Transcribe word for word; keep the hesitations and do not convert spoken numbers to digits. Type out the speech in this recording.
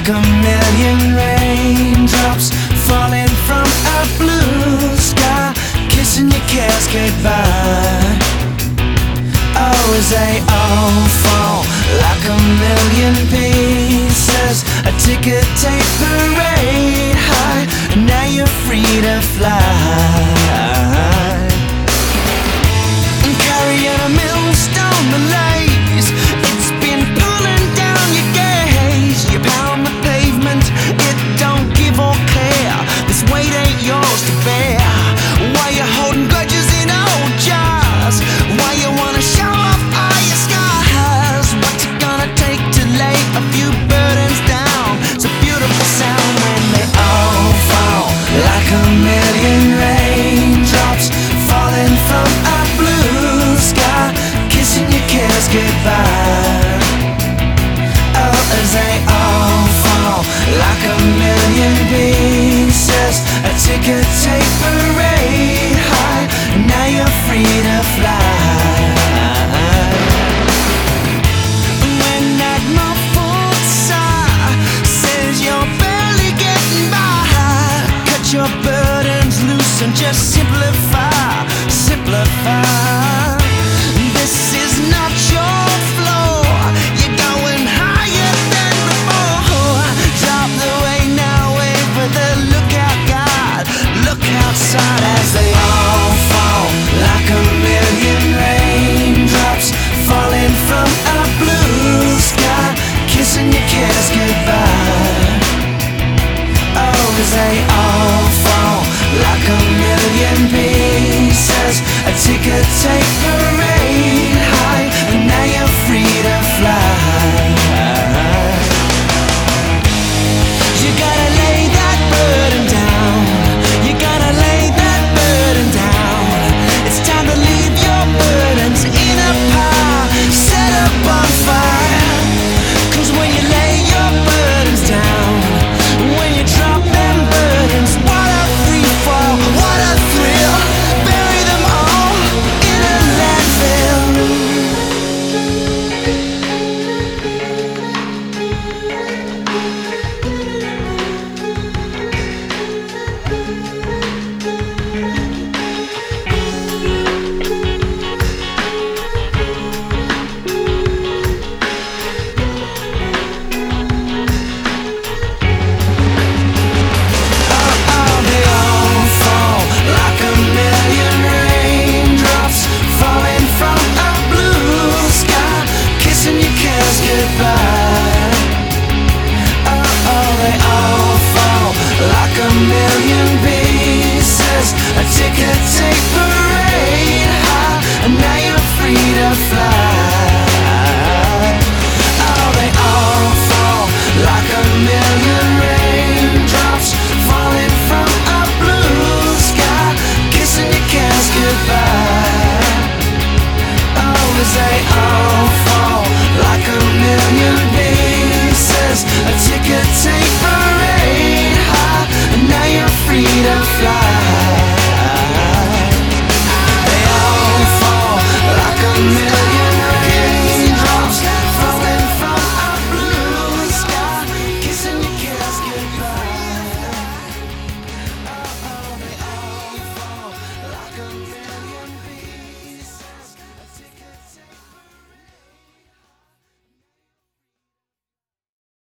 like a million raindrops falling from a blue sky, kissing your cares goodbye. Oh, as they all fall like a million pieces, a ticker tape parade high, and now you're free to fly. Carrying a millstone malaise, it's been pulling down your gaze. You pound the pavement, it don't give or care. This weight ain't yours to bear. Why you holding grudges in old jars? Why you wanna show off all your scars? What's it gonna take to lay a few burdens down? It's a beautiful sound when they all fall like a million raindrops falling from a blue sky, kissing your cares goodbye. Oh, as they all fall like a million pieces, a ticker tape parade high, and now you're free to fly. When that muffled sigh says you're barely getting by, cut your burdens loose and just simplify, simplify. This is not your floor, you're going higher than before. Drop the way now, wave with the lookout guard. Look outside as they all fall like a million raindrops falling from a blue sky, kissing your cares goodbye. Oh, as they all fall like a million pieces, a ticker tape parade high, and now you're free to fly. You gotta lay that burden down, you gotta lay that burden down. It's time to leave your burdens in a pile, set up on fire. Cause when you lay your burdens down, when you drop them burdens, what a free fall, what a thrill. Bury them all in a landfill. Ticker tape parade high, and now you're free to fly. Oh, they all fall like a million raindrops falling from a blue sky, kissing your cares goodbye. Oh, as they all fall like a million pieces, a ticker tape